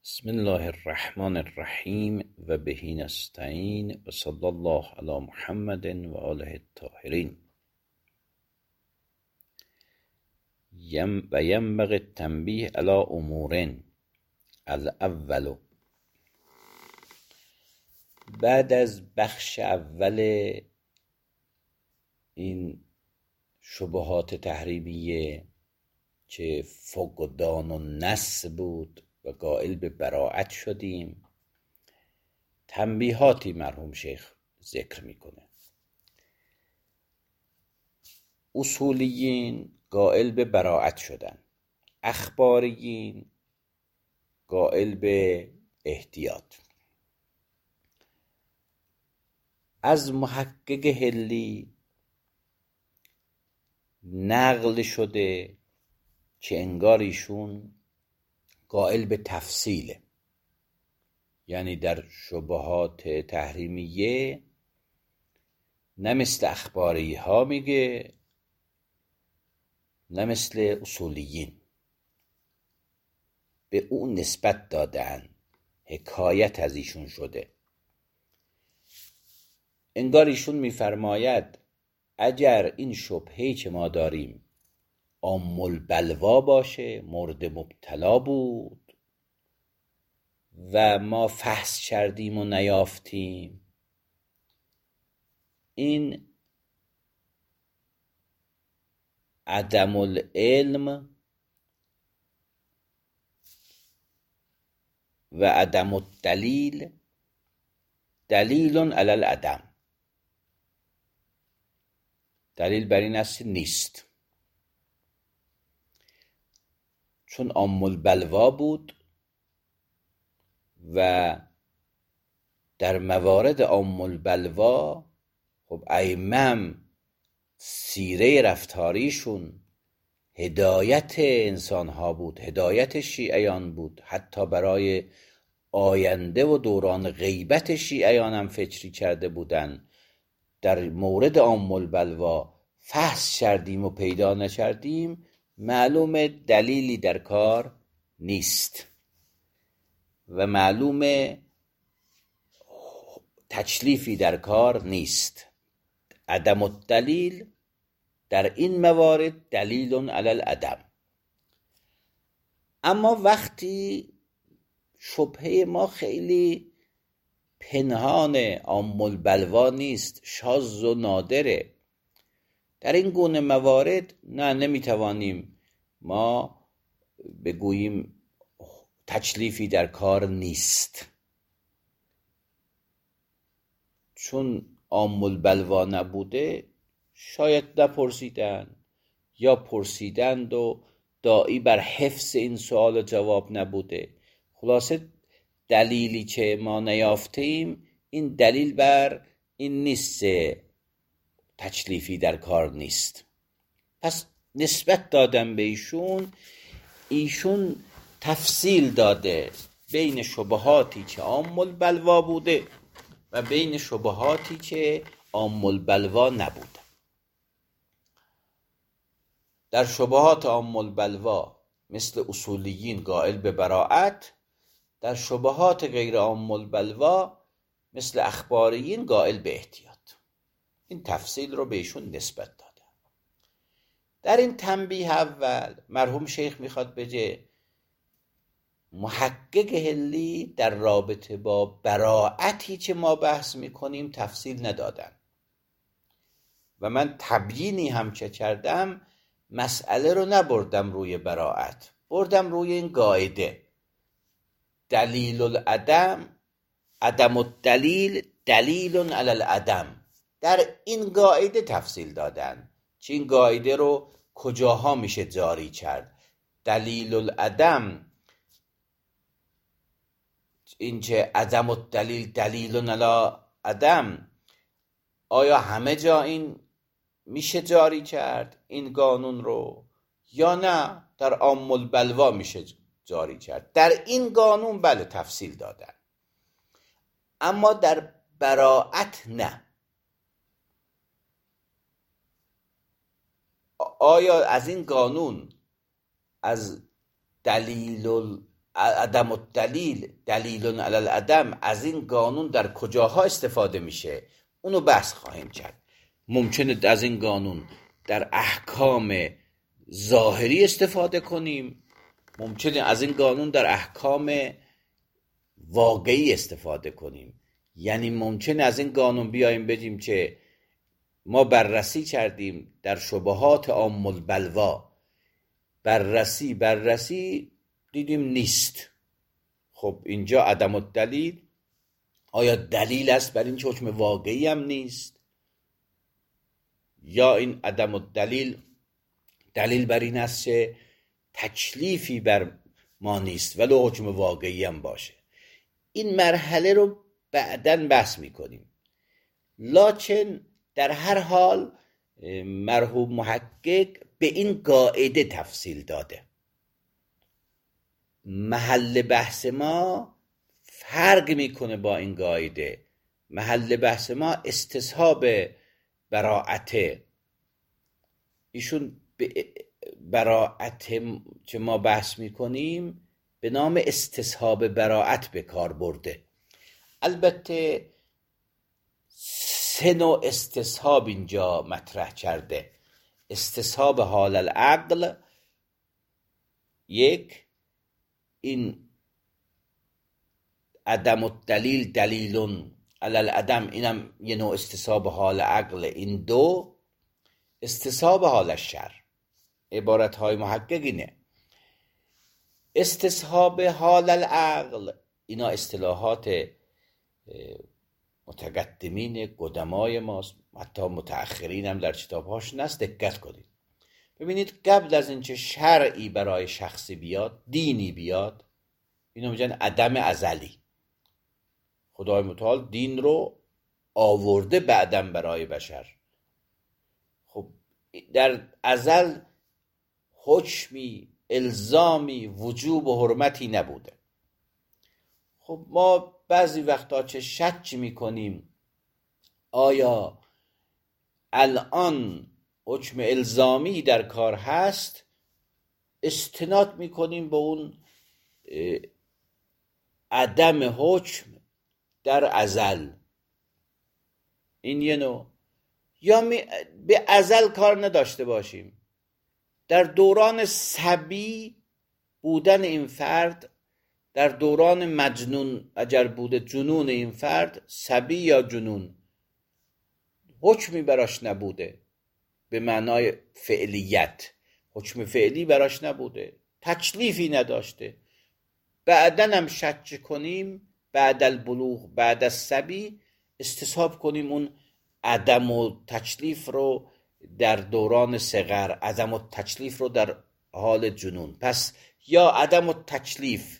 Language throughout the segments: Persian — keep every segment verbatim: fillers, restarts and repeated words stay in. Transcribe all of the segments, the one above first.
بسم الله الرحمن الرحیم و بهی نستعین و صلی الله علی محمد و آله الطاهرین. و ینبغی التنبیه علی امور. الاول، بعد از بخش اول این شبهات تحریمیه که فقدان و نص بود و قائل به براءت شدیم، تنبیهاتی مرحوم شیخ ذکر میکنه. اصولیین قائل به براءت شدن، اخباریین قائل به احتیاط. از محقق حلی نقل شده که انگار ایشون قائل به تفصیله، یعنی در شبهات تحریمیه نه مثل اخباری ها میگه نه مثل اصولیین. به اون نسبت دادن، حکایت از ایشون شده. انگار ایشون میفرماید اگر این شبهه‌ای که ما داریم عام البلوا باشه، مورد مبتلا بود و ما فحص کردیم و نیافتیم، این عدم العلم و عدم الدلیل دلیل علی العدم، دلیل بر این است نیست. چون عام البلوا بود و در موارد عام البلوا خب ائمه سیره رفتاریشون هدایت انسان ها بود، هدایت شیعیان بود. حتی برای آینده و دوران غیبت شیعیان هم فکری کرده بودن. در مورد عام البلوا فحص کردیم و پیدا نکردیم، معلوم دلیلی در کار نیست و معلوم تکلیفی در کار نیست. عدم الدلیل در این موارد دلیل علی العدم. اما وقتی شبهه ما خیلی پنهان، عام البلوا نیست، شاذ و نادره، در این گونه موارد نه نمیتوانیم ما بگوییم تکلیفی در کار نیست. چون عام البلوا نبوده شاید نپرسیدن یا پرسیدند و داعی بر حفظ این سوال جواب نبوده. خلاصه دلیلی که ما نیافتیم، این دلیل بر این نیست، تکلیفی در کار نیست. پس نسبت دادن به ایشون، ایشون تفصیل داده بین شبهاتی که عام البلوا بوده و بین شبهاتی که عام البلوا نبوده. در شبهات عام البلوا مثل اصولیین قائل به براءت، در شبهات غیر عام البلوا مثل اخباریین قائل به احتیاط. این تفصیل رو بهشون نسبت داده. در این تنبیه اول مرحوم شیخ میخواد بگه محقق حلی در رابطه با براءتی که ما بحث میکنیم تفصیل ندادن و من تبیینی هم که کردم مسئله رو نبردم روی براءت، بردم روی این قاعده دلیل العدم عدم الدلیل دلیل علی العدم. در این قاعده تفصیل دادن که این قاعده رو کجاها میشه جاری کرد. دلیل العدم، این که عدم الدلیل دلیل علی عدم، آیا همه جا این میشه جاری کرد این قانون رو یا نه در عام البلوا میشه جاری کرد؟ در این قانون بله تفصیل دادن، اما در براءت نه. آیا از این قانون، از دلیل عدم الدلیل دلیل علی العدم از این قانون در کجاها استفاده میشه اونو بحث خواهیم کرد. ممکنه از این قانون در احکام ظاهری استفاده کنیم، ممکنه از این قانون در احکام واقعی استفاده کنیم. یعنی ممکنه از این قانون بیایم بگیم که ما بررسی کردیم در شبهات عام البلوا، بررسی بررسی دیدیم نیست. خب اینجا عدم الدلیل آیا دلیل است بر این که حکم واقعی هم نیست، یا این عدم الدلیل دلیل بر این است که تکلیفی بر ما نیست ولو حکم واقعی هم باشه. این مرحله رو بعداً بحث میکنیم. لکن در هر حال مرحوم محقق به این قاعده تفصیل داده. محل بحث ما فرق میکنه با این قاعده. محل بحث ما استصحاب براعته. ایشون براعت که ما بحث میکنیم به نام استصحاب براعت به کار برده. البته سه نوع استصحاب اینجا مطرح کرده. استصحاب حال العقل، یک، این عدم الدلیل دلیل علی العدم، اینم یه نوع استصحاب حال عقل. این دو استصحاب حال الشر. عبارت های محقق اینه. استصحاب حال العقل اینا اصطلاحات متقدمین قدمای ماست، حتی متأخرین هم در کتاب‌هاشون هست. دقت کنید ببینید قبل از اینکه شرعی برای شخصی بیاد، دینی بیاد، اینو میگن عدم ازلی. خدای متعال دین رو آورده بعداً برای بشر. خب در ازل حکمی، الزامی، وجوب و حرمتی نبوده. خب ما بعضی وقتا چه شک میکنیم آیا الان حکم الزامی در کار هست، استناد میکنیم به اون عدم حکم در ازل. این یه نوع. یا به ازل کار نداشته باشیم، در دوران صبی بودن این فرد، در دوران مجنون اگر بوده جنون این فرد، صبی یا جنون، حکمی براش نبوده به معنای فعلیت، حکم فعلی براش نبوده، تکلیفی نداشته. بعدن هم شک کنیم بعد البلوغ، بعد از صبی استصحاب کنیم اون عدم و تکلیف رو در دوران صغر، عدم و تکلیف رو در حال جنون. پس یا عدم و تکلیف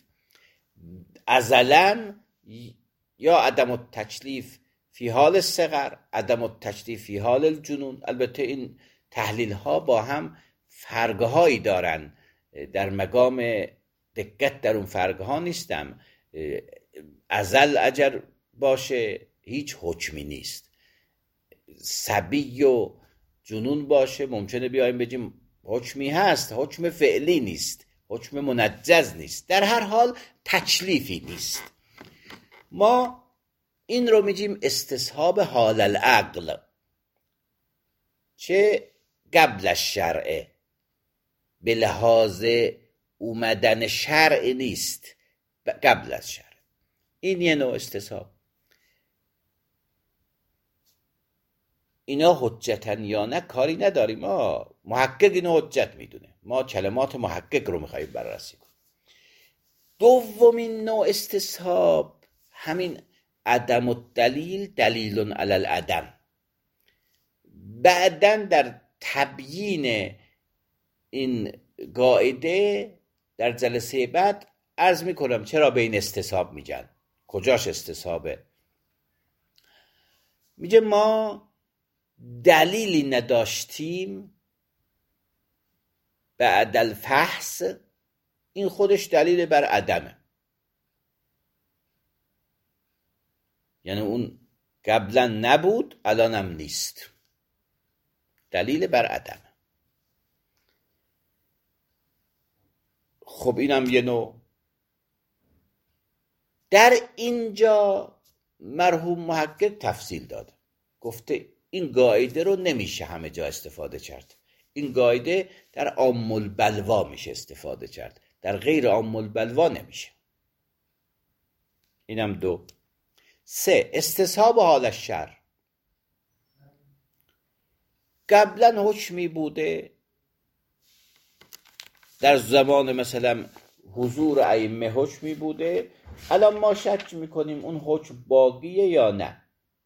ازلن یا عدم التکلیف فی حال صغر، عدم التکلیف فی حال الجنون. البته این تحلیل ها با هم فرق هایی دارن، در مقام دقت در اون فرق ها نیستم. ازل اگر باشه هیچ حکمی نیست، صبی و جنون باشه ممکنه بیایم بگیم حکمی هست، حکم فعلی نیست، حکم منجز نیست، در هر حال تکلیفی نیست. ما این رو میگیم استصحاب حال العقل، چه قبل از شرعه، به لحاظ اومدن شرع نیست، قبل از شرع. این یه نوع استصحاب. اینا حجتن یا نه کاری نداریم، ما محقق اینو حجت میدونه، ما کلمات محقق رو میخواییم بررسی کنیم. دومین نوع استصحاب همین عدم الدلیل دلیل علی العدم. بعدن در تبیین این قاعده در جلسه بعد عرض میکنم چرا به این استصحاب میگن، کجاش استصحابه. میگه ما دلیلی نداشتیم بعد الفحص، این خودش دلیل بر عدمه. یعنی اون قبلا نبود الانم نیست، دلیل بر عدمه. خب اینم یه نوع. در اینجا مرحوم محقق تفصیل داده، گفته این قاعده رو نمیشه همه جا استفاده کرد، این قاعده در عام البلوا میشه استفاده کرد، در غیر عام البلوا نمیشه. اینم دو. سه، استصحاب حال الشر. قبلا حکمی بوده در زمان مثلا حضور ائمه حکمی بوده، الان ما شک میکنیم اون حکم باقیه یا نه،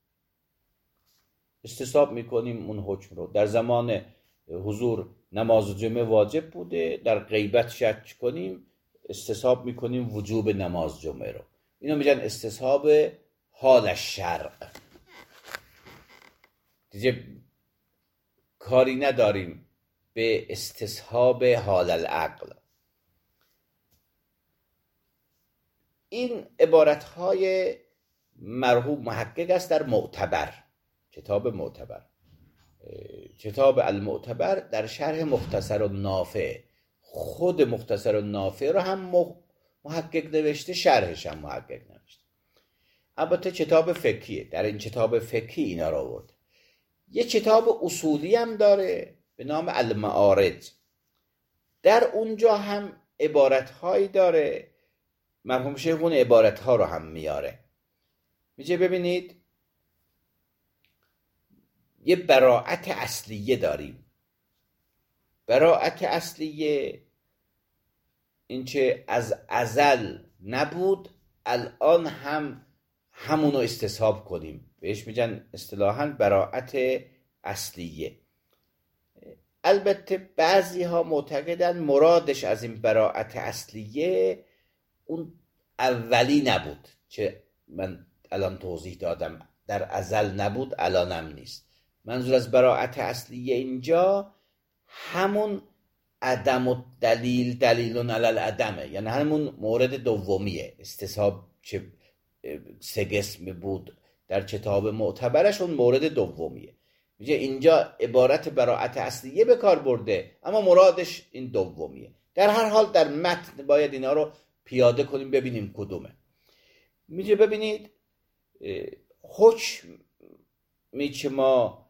استصحاب میکنیم اون حکم رو. در زمان حضور نماز جمعه واجب بوده، در غیبت شک کنیم استصحاب میکنیم وجوب نماز جمعه رو. اینو میگن استصحاب حال الشرع. دیگه کاری نداریم به استصحاب حال العقل. این عبارتهای مرحوم محقق است در معتبر، کتاب معتبر، کتاب المعتبر در شرح مختصر النافع. خود مختصر النافع رو هم محقق نوشته، شرحش هم محقق نوشته. البته کتاب فقهیه، در این کتاب فقهی اینا رو آورده. یه کتاب اصولی هم داره به نام المعارج، در اونجا هم عبارتهایی داره، مرحوم شیخ اون عبارتها رو هم میاره. میگه ببینید یه براءت اصلیه داریم. براءت اصلیه این که از ازل نبود الان هم همونو استصحاب کنیم، بهش میگن اصطلاحاً براءت اصلیه. البته بعضی ها معتقدن مرادش از این براءت اصلیه اون اولی نبود که من الان توضیح دادم، در ازل نبود الانم نیست. منظور از براءت اصلیه اینجا همون عدم و دلیل دلیلون علی العدمه، یعنی همون مورد دومیه. استصحاب چه سه قسم بود در کتاب معتبرش، اون مورد دومیه. میگه اینجا عبارت براءت اصلیه به کار برده اما مرادش این دومیه. در هر حال در متن باید اینا رو پیاده کنیم ببینیم کدومه. میگه ببینید حکمی که ما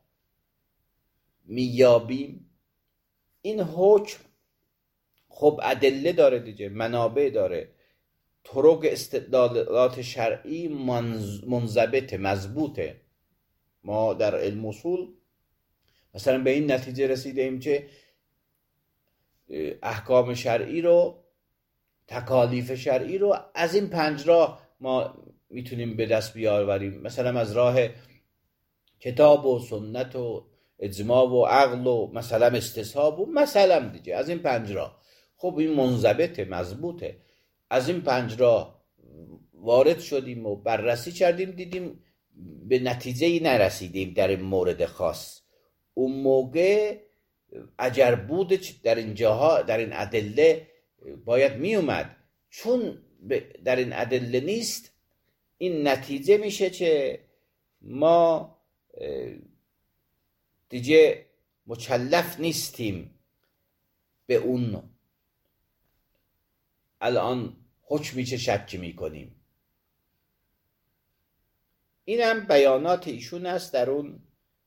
میابیم، این حکم خب ادله داره دیگه، منابع داره، طرق استدلالات شرعی منضبط مضبوطه. ما در علم اصول مثلا به این نتیجه رسیدیم که احکام شرعی رو، تکالیف شرعی رو از این پنج راه ما میتونیم به دست بیاوریم، مثلا از راه کتاب و سنت و اجماع و عقل و مثلا استصحاب و مثلا دیگه از این پنج راه. خب این منضبطه مضبوطه، از این پنج راه وارد شدیم و بررسی کردیم، دیدیم به نتیجه‌ای نرسیدیم در این مورد خاص. اون موقع اگر بود در این جاها در این ادله باید می اومد، چون در این ادله نیست، این نتیجه میشه که ما دیگه مکلف نیستیم به اون الان حکمی که شک میکنیم. اینم بیانات ایشون است در اون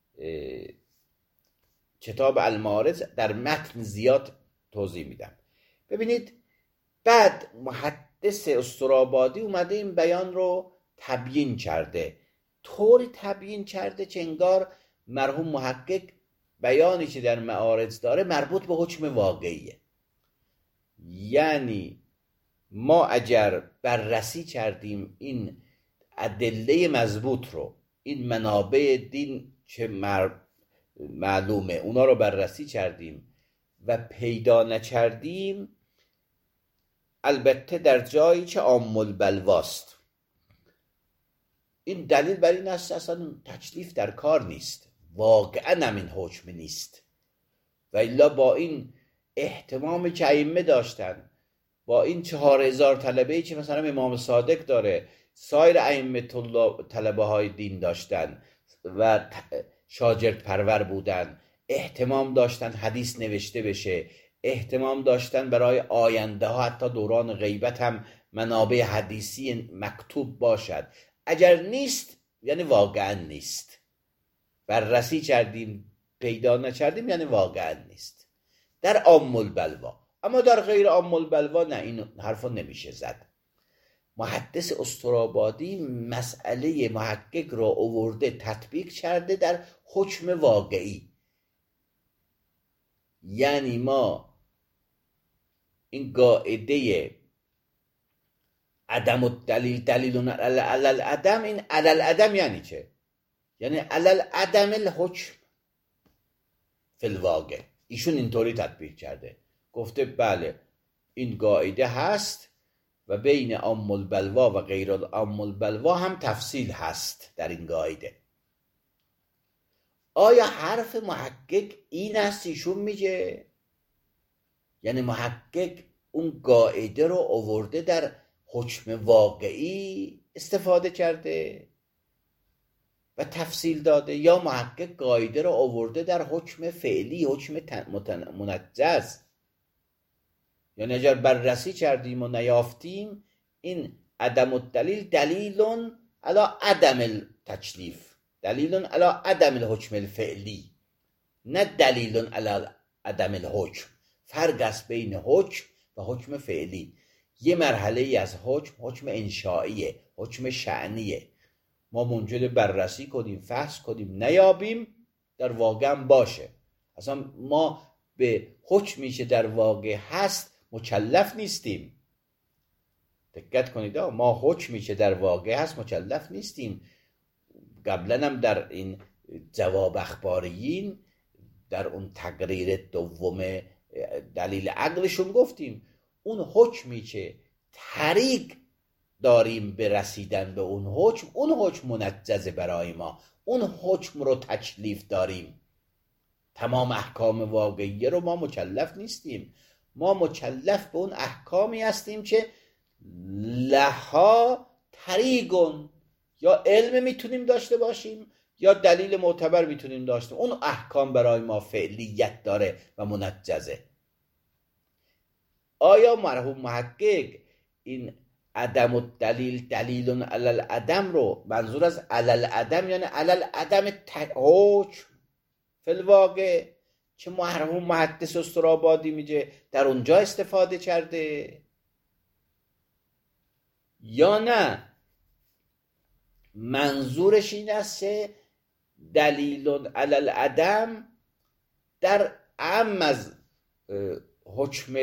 کتاب المعارج، در متن زیاد توضیح میدم. ببینید بعد محدث استرابادی اومده این بیان رو تبیین کرده، طوری تبیین کرده که انگار مرحوم محقق بیانی که در معارج داره مربوط به حکم واقعیه. یعنی ما اگر بررسی کردیم این ادله مضبوط رو، این منابع دین که معلومه اونا رو بررسی کردیم و پیدا نکردیم، البته در جایی که عام البلواست، این دلیل بر این است اصلا تکلیف در کار نیست، واقعا هم این حکم نیست. و الا با این اهتمامی که ائمه داشتن، با این چهار هزار طلبه‌ای که مثلا امام صادق داره، سایر ائمه طلبه های دین داشتن و شاگرد پرور بودن، اهتمام داشتن حدیث نوشته بشه، اهتمام داشتن برای آینده ها حتی دوران غیبت هم منابع حدیثی مکتوب باشد. اگر نیست یعنی واقعا نیست. بررسی کردیم پیدا نکردیم یعنی واقعا نیست در عام البلوا. اما در غیر عام البلوا نه، این حرفا نمیشه زد. محدث استرابادی مسئله محقق را آورده تطبیق کرده در حکم واقعی. یعنی ما این قاعده عدم الدلیل دلیل علی العدم، این علی العدم یعنی چه؟ یعنی علی العدم الحکم فی الواقع. ایشون اینطوری تطبیق کرده، گفته بله این قاعده هست و بین عام البلوا و غیر عام البلوا هم تفصیل هست در این قاعده. آیا حرف محقق این است ایشون میگه؟ یعنی محقق اون قاعده رو آورده در حکم واقعی استفاده کرده و تفصیل داده، یا محقق قاعده رو آورده در حکم فعلی، حکم منجز؟ یعنی اگر بررسی کردیم و نیافتیم این عدم الدلیل دلیل علی عدم التکلیف، دلیل علی عدم الحکم الفعلی، نه دلیل علی عدم الحکم. فرق است بین حکم و حکم فعلی. یه مرحله از حکم حکم انشائیه، حکم شأنیه. ما منجد بررسی کنیم، فحص کنیم، نیابیم در واقع باشه. اصلا ما به حکمی که در واقع هست مکلف نیستیم. دقت کنید، ما حکمی که در واقع هست مکلف نیستیم. قبلا هم در این جواب اخباریین در اون تقریر دوم دلیل عقلشون گفتیم اون حکمی که طریق داریم به رسیدن به اون حکم، اون حکم منجزه برای ما، اون حکم رو تکلیف داریم. تمام احکام واقعی رو ما مکلف نیستیم. ما مکلف به اون احکامی هستیم که لها طریقون، یا علم میتونیم داشته باشیم یا دلیل معتبر میتونیم داشته. اون احکام برای ما فعلیت داره و منجزه. آیا مرحوم محقق این عدم الدلیل دلیل علی العدم رو منظور از علی العدم یعنی علی العدم حکم فی الواقع که مرحوم محدث استرابادی میگه در اونجا استفاده کرده، یا نه منظورش این است که دلیل علی العدم در عام از حکم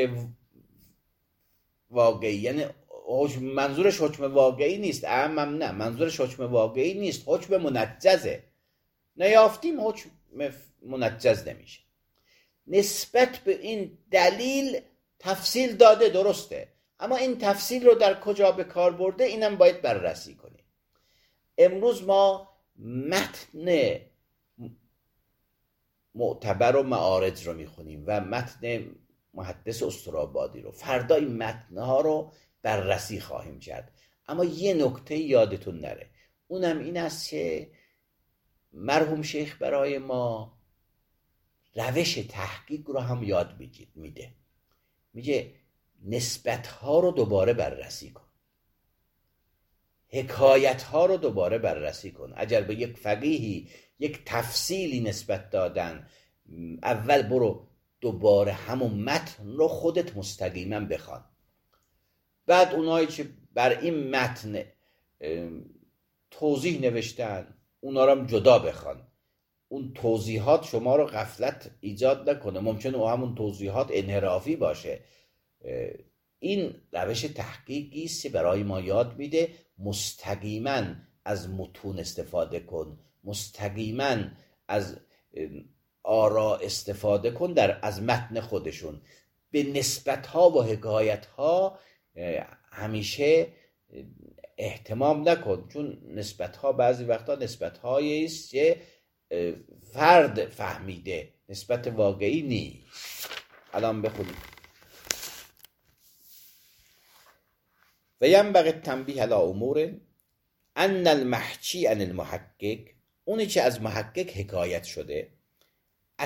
واقعی، یعنی منظورش حکم واقعی نیست، عامم نه، منظورش حکم واقعی نیست، حکم منجزه. نیافتیم حکم منجز نمیشه. نسبت به این دلیل تفصیل داده، درسته، اما این تفصیل رو در کجا به کار برده اینم باید بررسی کنیم. امروز ما متن معتبر و معارج رو میخونیم و متن محدث استرابادی رو. فردا این متنها رو بررسی خواهیم کرد. اما یه نکته یادتون نره، اونم این است که مرحوم شیخ برای ما روش تحقیق رو هم یاد میده. میگه نسبتها رو دوباره بررسی کن، حکایتها رو دوباره بررسی کن. اگر به یک فقیهی یک تفصیلی نسبت دادن، اول برو دوباره همون متن رو خودت مستقیما بخوان. بعد اونایی که بر این متن توضیح نوشتن اونا رو هم جدا بخوان. اون توضیحات شما رو غفلت ایجاد نکنه، ممکنه او همون توضیحات انحرافی باشه. این روش تحقیقی است که برای ما یاد میده مستقیما از متون استفاده کن، مستقیما از آرا استفاده کن در از متن خودشون. به نسبت‌ها و حکایت‌ها همیشه اهتمام نکن، چون نسبت‌ها بعضی وقتا نسبت‌هایی است که فرد فهمیده، نسبت واقعی نیست. الان بخونیم. و ینبغی التنبیه علی امور ان المحکی عن المحقق، اونی که از محقق حکایت شده،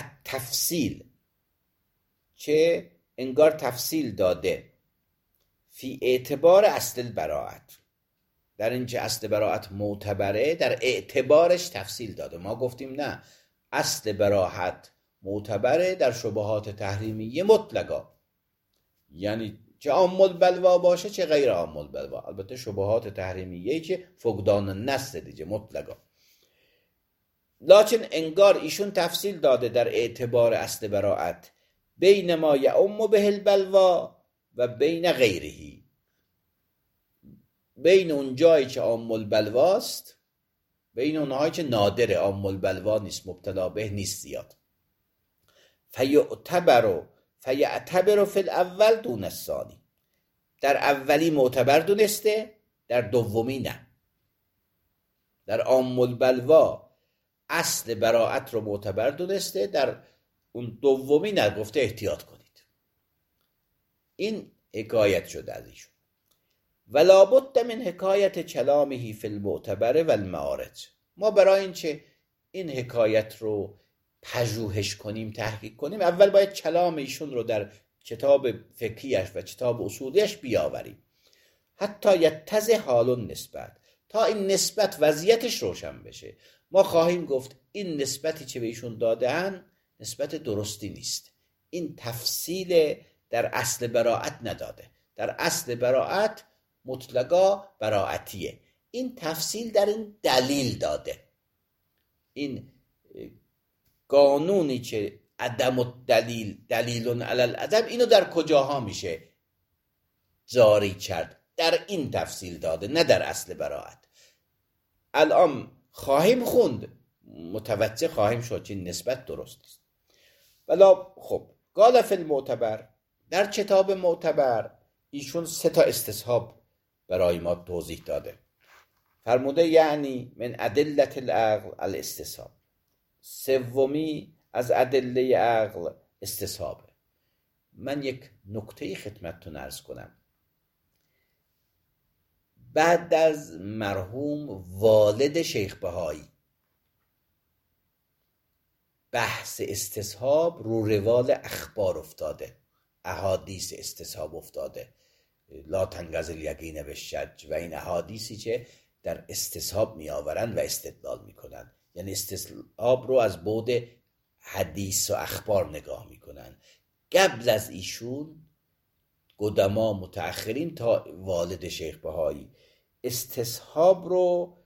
التفصیل، که انگار تفصیل داده، فی اعتبار اصل البراءت، در اینکه اصل براءت معتبره در اعتبارش تفصیل داده. ما گفتیم نه، اصل براءت معتبره در شبهات تحریمیه مطلقا، یعنی چه عام البلوا باشه چه غیر عام البلوا، البته شبهات تحریمیه که فقدان النص دیگه مطلقا. لکن انگار ایشون تفصیل داده در اعتبار اصل براءت بین ما یعم به البلوا و بین غیرهی، بین اون جایی که عام البلواست، بین اونهایی که نادر عام البلوا نیست، مبتلا به نیست زیاد. فیعتبر فیعتبر فی الاول دون الثانی، در اولی معتبر دونسته، در دومی نه. در عام البلوا اصل براءت رو معتبر دونسته، در اون دومی نه، گفته احتیاط کنید. این حکایت شده از ایشون. ولا بد من حکایت کلامه فی المعتبر و المعارج. ما برای اینکه این حکایت رو پژوهش کنیم، تحقیق کنیم، اول باید کلام ایشون رو در کتاب فقهیش و کتاب اصولیش بیاوریم. حتی یتضح حال النسبت، تا این نسبت وضعیتش روشن بشه. ما خواهیم گفت این نسبتی که به ایشون دادن نسبت درستی نیست، این تفصیل در اصل براءت نداده، در اصل براءت مطلقا براءتیه، این تفصیل در این دلیل داده. این قانونی که عدم الدلیل دلیل علی العدم، اینو در کجاها میشه جاری کرد؟ در این تفصیل داده، نه در اصل براءت. الان خواهیم خوند، متوجه خواهیم شد که نسبت درست است. ولی خب قال فی المعتبر، در کتاب معتبر ایشون سه تا استصحاب برای ما توضیح داده. فرموده یعنی من ادله العقل الاستصحاب، سومی از ادله عقل استصحابه. من یک نکته خدمتتون عرض کنم. بعد از مرحوم والد شیخ بهایی بحث استصحاب رو روال اخبار افتاده، احادیث استصحاب افتاده، لا تنقض الیقین بالشج، و این احادیثی که در استصحاب می آورن و استدلال می کنن، یعنی استصحاب رو از بعد حدیث و اخبار نگاه می کنن. قبل از ایشون قدما متأخرین تا والد شیخ بهایی استصحاب رو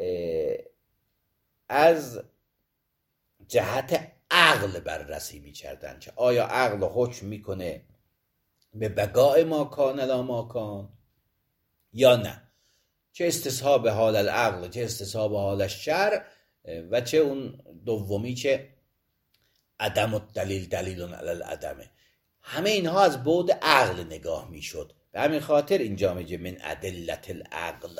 از جهت عقل بررسی می کردن که آیا عقل حکم می کنه به بقاء ما کان لا ما کان یا نه، چه استصحاب حال العقل، چه استصحاب حال الشرع، و چه اون دومی که عدم الدلیل دلیل علی العدمه. همه اینها از بعد عقل نگاه می شد. به همین خاطر اینجا میگه من ادلت العقل.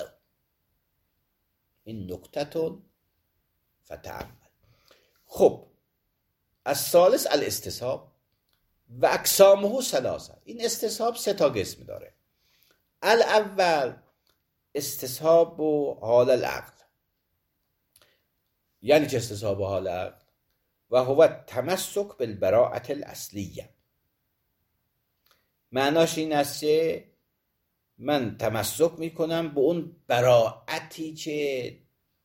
این نکتتون فتعمل. خب از ثالث الاستصحاب و اقسامه ثلاثه. این استصحاب سه تا قسم داره. الاول استصحاب و حال العقل، یعنی چه استصحاب و حال العقل؟ و هو تمسک بالبراءة الاصلیه. معناش این است که من تمسک میکنم به اون براءتی که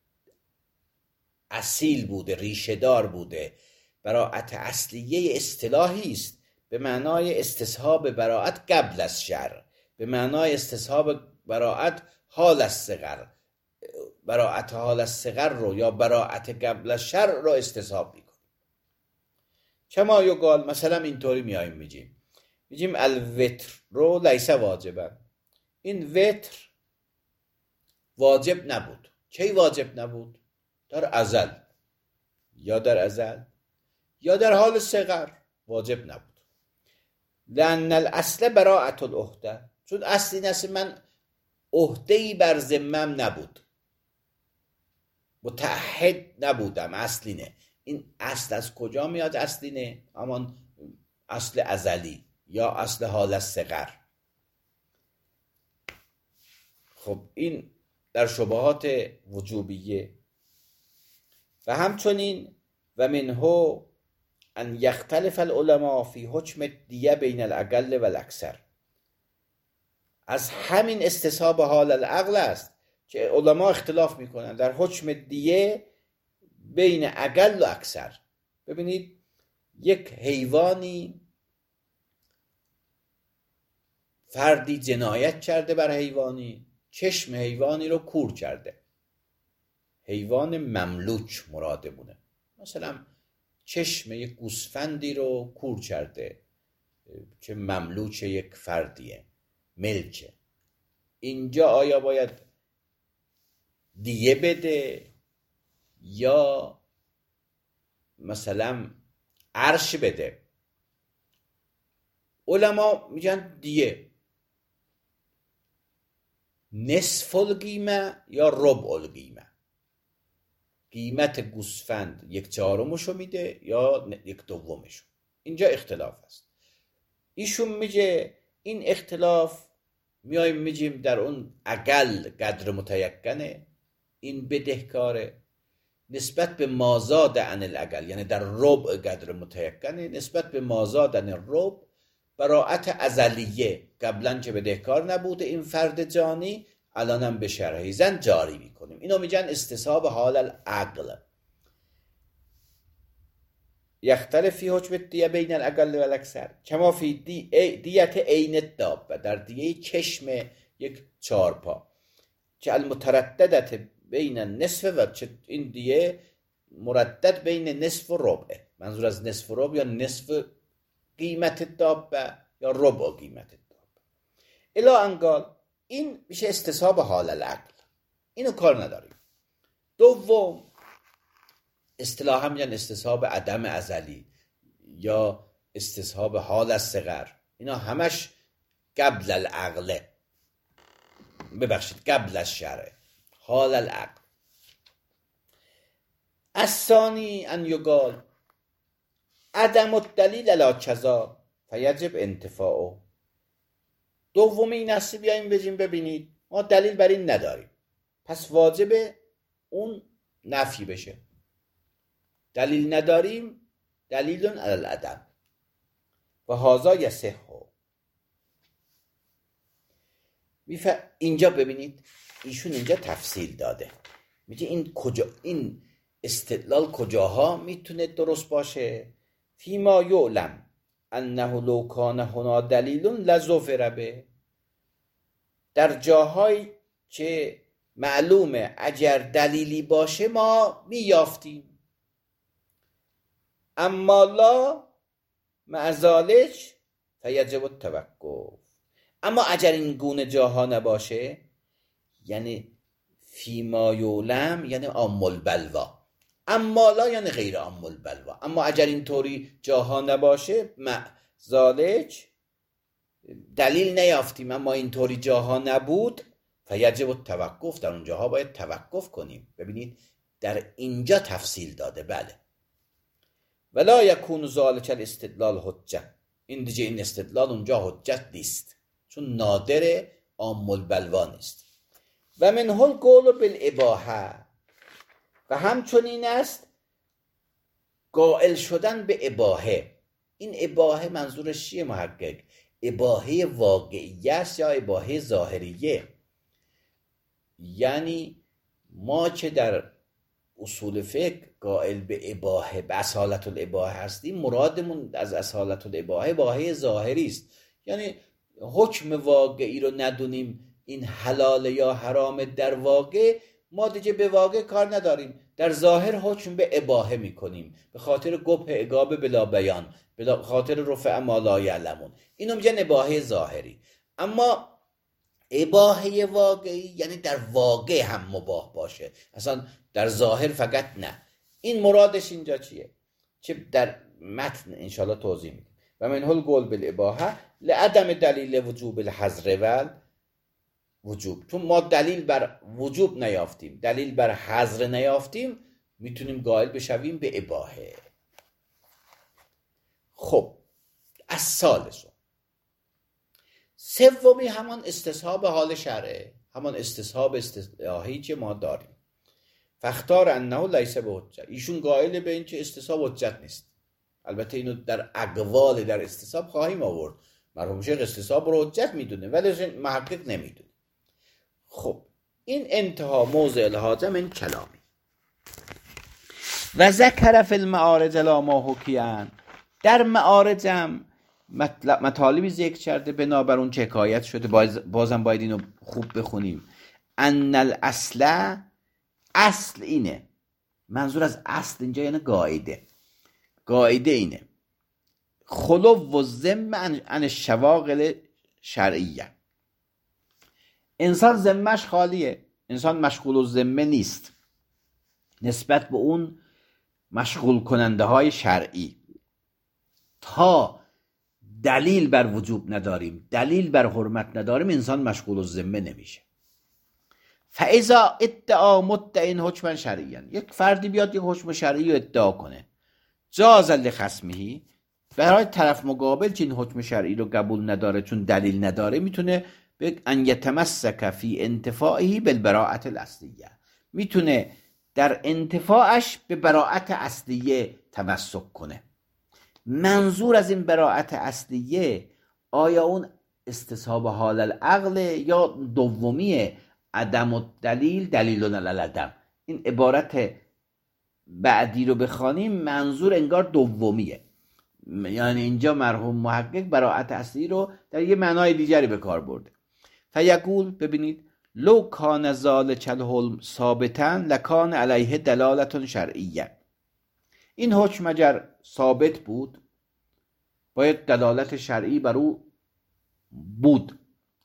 اصیل بوده، ریشه دار بوده. براءت اصلیه اصطلاحی است به معنای استصحاب براءت قبل از شرع، به معنای استصحاب براءت حال از صغر. براءت حال از صغر رو یا براءت قبل از شرع رو استصحاب میکنیم. کما یقال، مثلا اینطوری میایم میگیم میگیم الوتر رو لیس واجبا. این وتر واجب نبود. کی واجب نبود؟ در ازل، یا در ازل یا در حال صغر واجب نبود. لأن الاصل براءة العهده، چون اصلی نست من عهده‌ای بر ذمم نبود، متعهد نبودم، اصلینه. این اصل از کجا میاد؟ اصلینه امان اصل ازلی یا اصل حال صغر. خب این در شبهات وجوبیه. و همچنین و منه ان یختلف العلماء فی حکم الدیه بین الاقل و الاکثر. از همین استصحاب حال العقل است که علما اختلاف میکنن در حکم دیه بین اقل و اکثر. ببینید یک حیوانی، فردی جنایت کرده بر حیوانی، چشم حیوانی رو کور کرده، حیوان مملوک مرادمونه، مثلا چشم یک گوسفندی رو کور کرده که مملوک یک فردیه، ملکه. اینجا آیا باید دیه بده یا مثلا عرش بده؟ علما میگن دیه، نصف القیمه یا ربع القیمه. قیمت گوسفند یک چهارمشو میده یا یک دومشو. اینجا اختلاف است. ایشون میگه این اختلاف میایم میگیم در اون اقل قدر متیقنه، این بدهکاره، نسبت به مازاد عن الاقل، یعنی در ربع قدر متیقنه، نسبت به مازاد عن الربع براءت ازلیه، قبلا که بدهکار نبوده این فرد جانی، الان هم به شرح زن جاری میکنیم. اینو میگن استصحاب حال العقل. یختلف فی حکم دیه بین الاقل و الاکثر کما فی دی دیت عین الدابه، در دیه چشم یک چارپا که المترددت بین نصف و این دیه مردد بین نصف و ربع. منظور از نصف و ربع یا نصف قیمت دابه یا ربع قیمت دابه. الا انقال این میشه استصحاب حال العقل، اینو کار نداریم. دوم اصطلاحا میگن استصحاب عدم ازلی یا استصحاب حال الصغر، اینا همش قبل العقل، ببخشید قبل الشرع، حال العقل. الثانی ان یقال عدم الدلیل علی کذا فیجب انتفاعه. دومی این است بیاییم بگیم ببینید ما دلیل بر این نداریم، پس واجب اون نفی بشه. دلیل نداریم، دلیل علی العدم و هذا یصح. اینجا ببینید ایشون اینجا تفصیل داده، میگه این کجا، این استدلال کجاها میتونه درست باشه؟ فیما یعلم انه لو کان هنا دلیل لظفر به، در جاهایی که معلومه اگر دلیلی باشه ما میافتیم. اما لا مع ذلک فیجب التوقف. اما اگر این گونه جاها نباشه، یعنی فیما یعلم یعنی عام البلوا، اما لا یعنی غیر عام البلوا، اما اگر این طوری جاها نباشه مع ذلک دلیل نیافتیم، اما این طوری جاها نبود، فیجب التوقف، در اون جاها باید توقف کنیم. ببینید در اینجا تفصیل داده. بله ولا یکون ذلک الاستدلال حجه، این دیگه این استدلال اونجا حجت نیست چون نادر عام البلوا نیست. و منه القول بالاباحه، و همچنین است قائل شدن به اباحه. این اباحه منظورش چیه محقق؟ اباحه واقعیه است یا اباحه ظاهریه؟ یعنی ما که در اصول فقه قائل به اباحه، به اصالت الاباحه هستیم، مرادمون از اصالت الاباحه اباحه ظاهری است، یعنی حکم واقعی رو ندونیم این حلال یا حرام در واقع، ما دیگه به واقع کار نداریم، در ظاهر حکم به اباحه میکنیم به خاطر قبح عقاب بلا بیان، به خاطر رفع ما لا یعلمون. اینو میگن اباحه ظاهری. اما اباحه واقعی یعنی در واقع هم مباح باشه، اصلا در ظاهر فقط نه. این مرادش اینجا چیه که در متن انشاءالله توضیح میدیم. و منه القول بالاباحه لعدم دلیل وجوب الحظر و وجوب، چون ما دلیل بر وجوب نیافتیم، دلیل بر حظر نیافتیم، میتونیم قائل بشویم به اباحه. خب از ثالث سومی همان استصحاب حال شرعه، همان استصحاب اصطلاحی که ما داریم. فاختار انه لیس بحجه، ایشون قائل به این که استصحاب حجت نیست. البته اینو در اقوال در استصحاب خواهیم آورد، مرحوم شیخ استصحاب رو حجت میدونه ولی محقق نمیدونه. خب این انتها موضع الحاجم این کلامی. و ذکر فی المعارج لا ما حکیان، در معارجم مطالبی ذکر کرده بنابر اون چه حکایت شده. بازم باید اینو خوب بخونیم. ان الاصل، اصل اینه، منظور از اصل اینجا یعنی قاعده، قاعده اینه خلو و ذمه عن الشواغل شرعیه. انسان ذمهش خالیه، انسان مشغول الذمه نیست نسبت به اون مشغول کننده های شرعی. تا دلیل بر وجوب نداریم، دلیل بر حرمت نداریم، انسان مشغول الذمه نمیشه. فاذا ادعا مدعی حکما شرعیا، یک فردی بیاد یک حکم شرعی رو ادعا کنه، جاز لخصمه، برای طرف مقابل که این حکم شرعی رو قبول نداره چون دلیل نداره، میتونه به ان یتمسک فی انتفاعه بالبراءة الاصلیه، میتونه در انتفاعش به براءت اصلیه تمسک کنه. منظور از این براءت اصلیه آیا اون استصحاب حال العقل یا دومیه عدم الدلیل دلیل علی العدم؟ این عبارت بعدی رو بخوانیم منظور انگار دومیه، یعنی اینجا مرحوم محقق براءت اصلی رو در یه معنای دیگری به کار برده. فیقول، ببینید، لو کان ذالک الحلم ثابتا لکان علیه دلالت شرعیه، این حکم اگر ثابت بود باید دلالت شرعی بر او بود.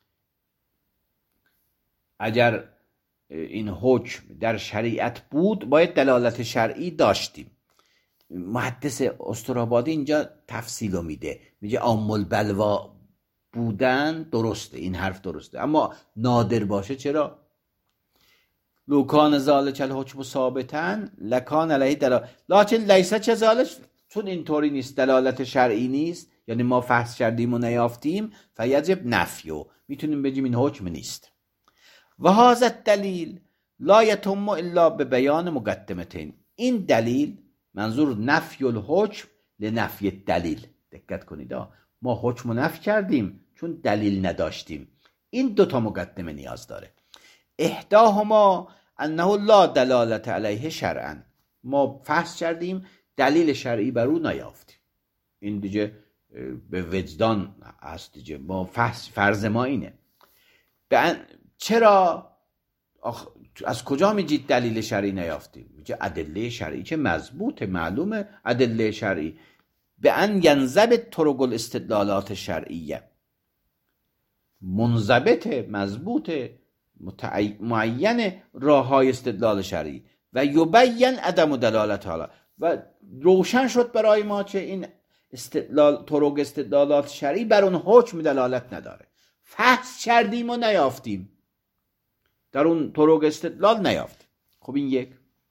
اگر این حکم در شریعت بود باید دلالت شرعی داشتیم. محدث استرابادی اینجا تفصیل رو میده، میگه عام البلوا بودن درسته، این حرف درسته، اما نادر باشه چرا؟ لو کان ذالک الحکم ثابتا لکان علیه دلالت، لکن لیس کذالک، چون اینطوری نیست، دلالت شرعی نیست، یعنی ما فحص کردیم و نیافتیم، فیجب نفیو، میتونیم بگیم این حکم نیست. و هذا الدلیل لا یتم الا به بیان مقدمتین، این دلیل منظور نفی الحکم لنفی الدلیل. دقت کنید، ما حکم نفی کردیم چون دلیل نداشتیم، این دوتا مقدمه نیاز داره. احداهما انه لا دلالت علیه شرعا، ما فحص کردیم دلیل شرعی بر او نیافتیم، این دیگه به وجدان هست دیگه، ما فحص فرض ما اینه. چرا آخ... از کجا میگید دلیل شرعی نیافتیم؟ میگه ادله شرعی که مضبوط معلومه، ادله شرعی به ان ینضبط طرق الاستدلالات شرعیه، منضبط مضبوط متعی... معین راه های استدلال شرعی، و یبین عدم دلالت حالا، و روشن شد برای ما که این استدلال طرق استدلالات شرعی بر اون حکم دلالت نداره، فحص کردیم و نیافتیم، در اون طرق استدلال نیافتیم. خب این یک.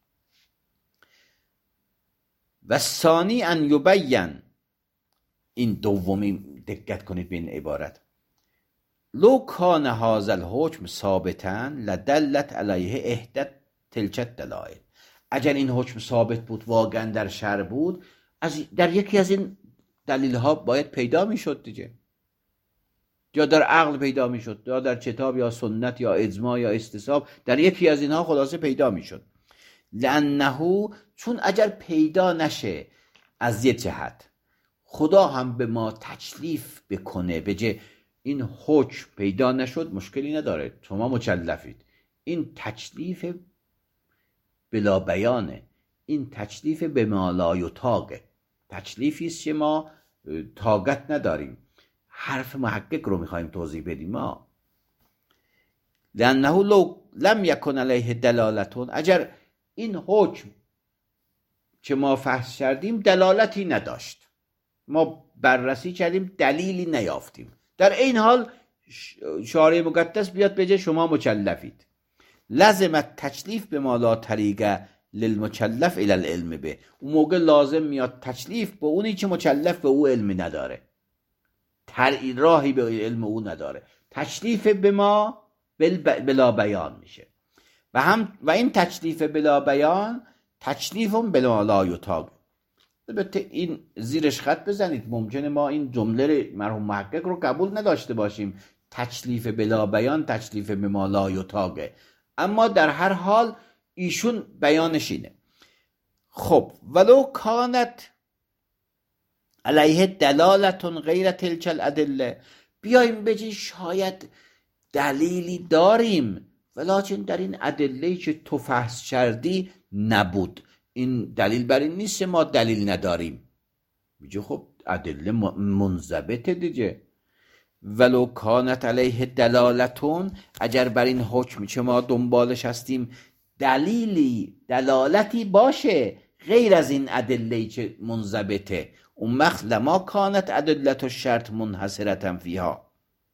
و ثانی ان یبین، این دومی، دقت کنید به این عبارت، لو کان هذا الحکم ثابتا لدلت علیه احدى تلک الدلائل، اگر این حکم ثابت بود، واقعا در شرع بود، از در یکی از این دلیل ها باید پیدا میشد دیگه، یا در عقل پیدا میشد، یا در کتاب یا سنت یا اجماع یا استصحاب، در یکی از اینها خلاصه پیدا میشد. لانه، چون اگر پیدا نشه از یه جهت، خدا هم به ما تکلیف بکنه، بگه این حکم پیدا نشد مشکلی نداره، شما مکلفید، این تکلیف بلا بیانه، این تکلیف به ما لا یطاقه، تکلیفی است که ما طاقت نداریم. حرف محقق رو میخوایم توضیح بدیم ما. لانه لو لم یکن علیه دلالتون، اگر این حکم که ما فحص کردیم دلالتی نداشت، ما بررسی کردیم دلیلی نیافتیم، در این حال شارع مقدس بیاد بگه شما مکلفید، لازم تکلیف به ما لا طریق للمکلف الی العلم به، اون موقع لازم میاد تکلیف به اونی که مکلف به او علم نداره، راهی به علم او نداره، تکلیف به ما بلا بیان میشه. و هم و این تکلیف بلا بیان تکلیف بلا لا یطاق، البته این زیرش خط بزنید، ممکنه ما این جمله مرحوم محقق رو قبول نداشته باشیم، تکلیف بلا بیان تکلیف به ما لا یطاقه، اما در هر حال ایشون بیانش اینه. خب ولو کانت علیه دلالتون غیر تلک الادله، بیایم بگیم شاید دلیلی داریم ولکن در این ادله‌ای که تو فحص کردی نبود، این دلیل بر این نیست ما دلیل نداریم. میگه خب ادله منضبطه دیگه. ولو کانت علیه دلالتون، اگر بر این حکم که ما دنبالش هستیم دلیلی دلالتی باشه غیر از این ادله‌ای که منضبطه، اون وقت لما کانت ادلت الشرط منحصرة فیها،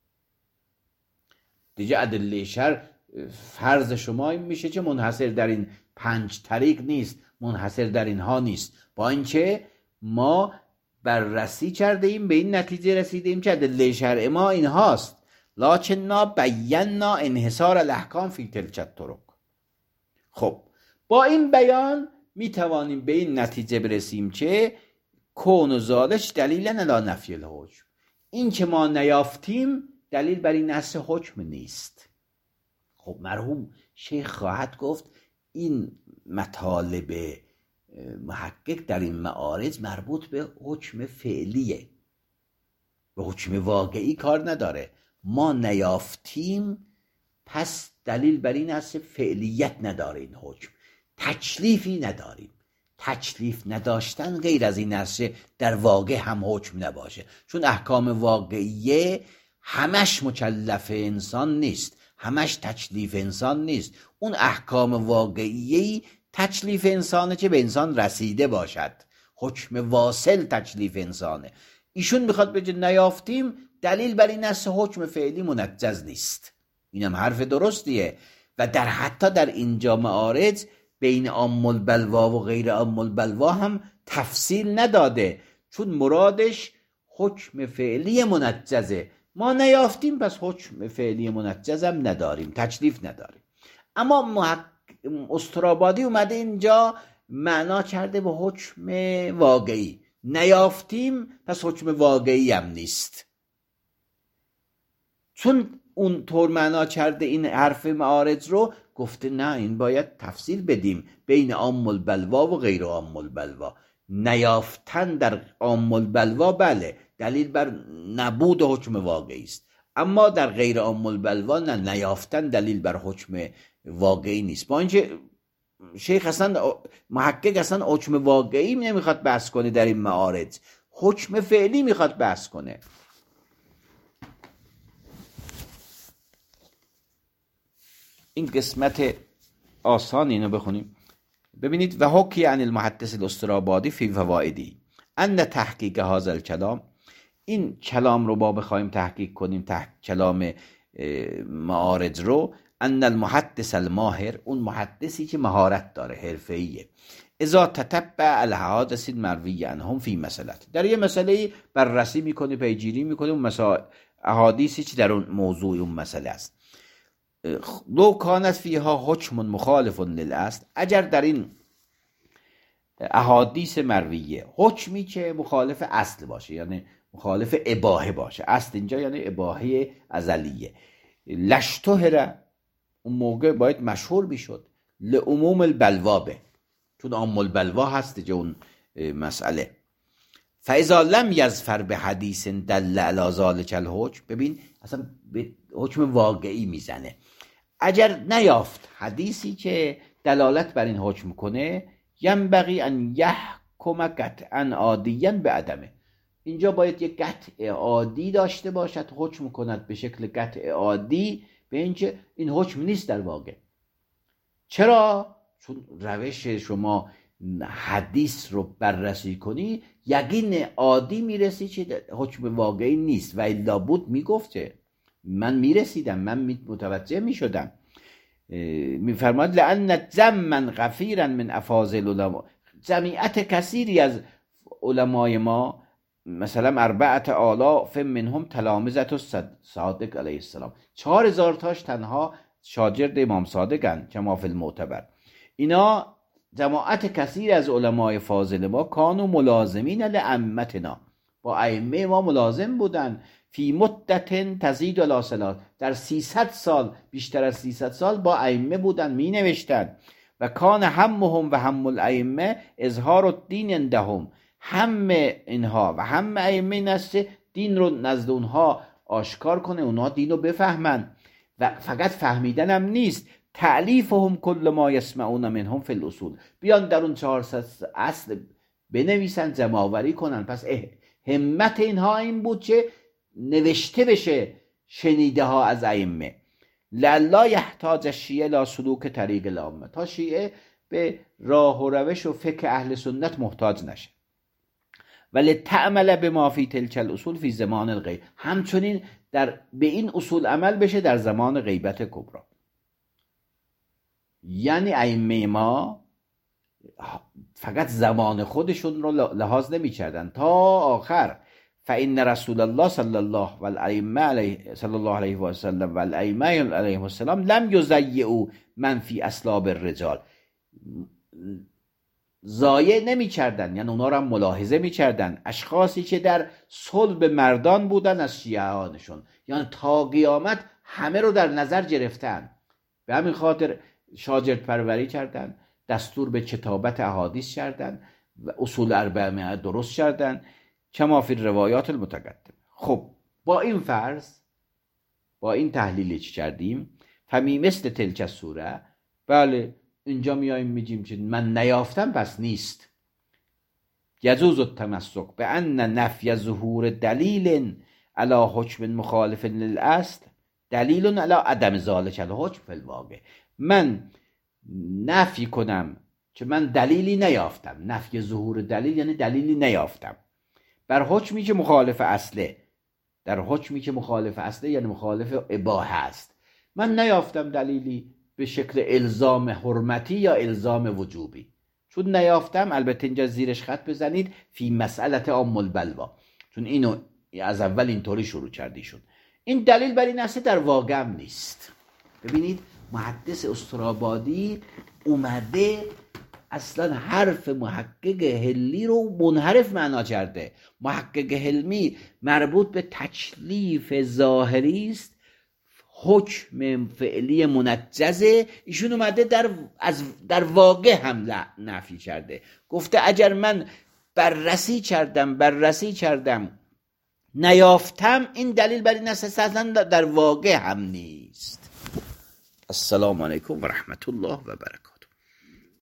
دیگه ادله شرط فرض شما این میشه که منحصر در این پنج طریق نیست، منحصر در اینها نیست، با اینکه ما بررسی کرده ایم به این نتیجه رسیده ایم که ادله شرع ما این هاست، لکننا بینا انحصار الاحکام فی تلک الطرق. خب با این بیان می توانیم به این نتیجه برسیم که کون و زالش دلیلا علی نفی الحکم، این که ما نیافتیم دلیل بر این نفی حکم نیست. خب مرحوم شیخ خواهد گفت این مطالب محقق در این معارض مربوط به حکم فعلیه، به حکم واقعی کار نداره. ما نیافتیم پس دلیل بر این است فعلیت نداره این حکم، تکلیفی نداریم. تکلیف نداشتن غیر از این است در واقع هم حکم نباشه، چون احکام واقعیه همش مکلف انسان نیست، همش تکلیف انسان نیست. اون احکام واقعیه تکلیف انسانه که به انسان رسیده باشد، حکم واصل تکلیف انسانه. ایشون میخواد بگه نیافتیم دلیل بر این است حکم فعلی منجز نیست. اینم حرف درستیه و در حتی در اینجا معارض بین عام البلوا و غیر عام البلوا هم تفصیل نداده، چون مرادش حکم فعلی منجزه. ما نیافتیم پس حکم فعلی منجز هم نداریم، تکلیف نداریم. اما محق... استرابادی اومده اینجا معنا کرده به حکم واقعی، نیافتیم پس حکم واقعی هم نیست. چون اون طور معنا کرده این حرف معارض رو، گفته نه این باید تفصیل بدیم بین عام البلوا و غیر عام البلوا. نیافتن در عام البلوا بله دلیل بر نبود حکم واقعی است، اما در غیر عام البلوا نه، نیافتن دلیل بر حکم واقعی نیست. با اینکه شیخ اصلا محقق اصلا حکم واقعی نمیخواد بحث کنه در این معارض، حکم فعلی میخواد بحث کنه. این قسمت آسان اینو بخونیم. ببینید و حکی عن المحدث الاسترابادی فی فوائدی ان تحقیق هذا الکلام، این کلام رو با بخوایم تحقیق کنیم، تحقیق کلام معارض رو، ان المحدث الماهر، اون محدثی که مهارت داره، حرفه‌ایه، اذا تتبع الحوادث المرویه عنهم فی مسئلت، در یه مسئله بررسی میکنه، پیگیری میکنه اون مسائل احادیثی که در اون موضوع اون مسئله است، لو کانت فیها حکم مخالف للاصل، اگر در این احادیث مرویه حکمی که مخالف اصل باشه، یعنی مخالف اباحه باشه، اصل اینجا یعنی اباحه ازلیه، لشتهره، اون موقع باید مشهور میشد، لعموم البلوابه، چون عام البلوا هست که اون مسئله. فاذا لم یظفر به حدیث دل علی ذلک الحکم، ببین اصلا به حکم واقعی میزنه، اگر نیافت حدیثی که دلالت بر این حکم کنه، ینبغی ان یحکم قطعا عادیا به عدمه، اینجا باید یک قطع عادی داشته باشد، حکم کند به شکل قطع عادی به اینکه این حکم نیست در واقع. چرا؟ چون روش شما حدیث رو بررسی کنی یقین عادی میرسی که حکم واقعی نیست، و الا بود میگفته من میرسیدم، من متوجه میشدم. میفرماد لأن زمن غفیرا من افاضل العلماء، جمعیت کثیری از علمای ما، مثلا اربعت آلاف منهم تلامذة صادق علیه السلام، چهار هزار تاش تنها شاگرد امام صادقن، کما فی المعتبر، اینا جماعت کثیر از علمای فاضل ما کانوا ملازمین لائمتنا، با ائمه ما ملازم بودن، فی مدت تزید الی ثلاث، در سیصد سال، بیشتر از سیصد سال با ائمه بودن، می نوشتن. و کان همهم و هم الائمه اظهار الدین عندهم، هم اینها و هم ائمه نست دین رو نزد اونها آشکار کنه، اونها دین رو بفهمن. و فقط فهمیدن هم نیست، تعلیفهم کل ما یسمعون منهم فی الاصول، بیان در اون چهارصد اصل بنویسن، جمع‌آوری کنن. پس همت اینها این بود که نوشته بشه شنیده ها از ائمه. لعلا یحتاج الشیعه لا سلوک طریق العامه، تا شیعه به راه و روش و فکر اهل سنت محتاج نشه. ولی تعمل به ما فی تلک الاصول فی زمان الغیب، همچنین در به این اصول عمل بشه در زمان غیبت کبری. یعنی ائمه ما فقط زمان خودشون رو لحاظ نمی کردن تا آخر. فإن رسول الله صلی الله و الائمه علیه صلی الله علیه و سلم و الائمه علیهم السلام لم یضیعوا من فی اصلاب الرجال، ضایع نمی کردن، یعنی اونا رو هم ملاحظه می کردن، اشخاصی که در صلب مردان بودن از شیعانشون، یعنی تا قیامت همه رو در نظر گرفتن. به همین خاطر شاگرد پروری کردن، دستور به کتابت احادیث کردن و اصول اربعه درست کردن، کما فی روایات المتقدمه. خب با این فرض، با این تحلیلی که کردیم، فمی مثل تلک السوره، بله اینجا میایم میگیم که من نیافتم پس نیست. یجوز التمسک به ان نفی ظهور دلیل علی حکم مخالف للاصل دلیل علی عدم ذلک الحکم فی الواقع. من نفی کنم که من دلیلی نیافتم، نفی ظهور دلیل یعنی دلیلی نیافتم بر حکمی که مخالف اصله، در حکمی که مخالف اصله یعنی مخالف اباحه است. من نیافتم دلیلی به شکل الزام حرمتی یا الزام وجوبی. چون نیافتم، البته اینجا زیرش خط بزنید، فی مسئله عام البلوا، چون اینو از اول اینطوری شروع کردیشون. این دلیل بر این است در واقع هم نیست. ببینید محدث استرابادی اومده اصلا حرف محقق حلی رو منحرف معنا کرده. محقق حلمی مربوط به تکلیف ظاهری است، حکم فعلی منجزه، ایشون اومده در از در واقع هم نفی کرده. گفته اگر من بررسی کردم بررسی کردم نیافتم، این دلیل بر این است اصلا در واقع هم نیست. السلام علیکم و رحمت الله و برکاته.